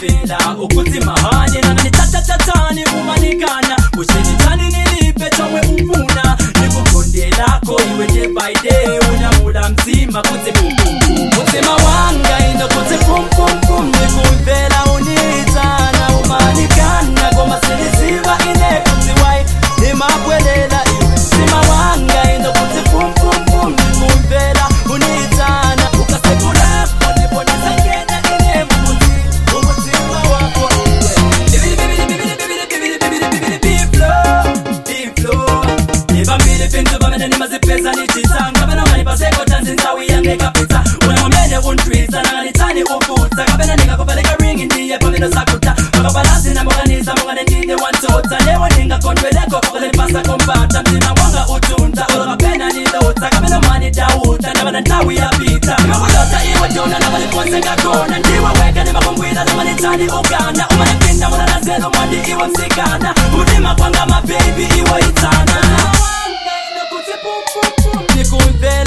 nikumvela ukuthi mahanye nangani tatatatani umanikana ushenitani nilipe chomwe ufuna nikukondela iwe day by day unyamula mzima kuti mutima wanga ino kuti pum nikumvela unitana umanikana goma silisiva ine kuti wai nimabwelela iwe mutima wanga ino kuti pum nikumvela unitana ukasekula poniponiza ngena ine umutima wako nimazipeza nichitanga bana ngani paseko tanzinzawi yange kapita unamwamene untwisa nanganitani ufuta kabena ningakupeleka ringi ndiye pameno sakuta makabalasi na mwaganiza mwangane ndine wantota lewo ningakondweleko kokale nipasa kombata mzima wanga utunta olakapena nilota kabena mani dauta nabana ntawi ya pita nimakulota iwe jona nabaliponse ngakona ndiwa weka nimakumbwila namanitani uganda umanipinda mwana nazelo mwandi iwe msikana mutima kwanga mababy iwe itana nikumvela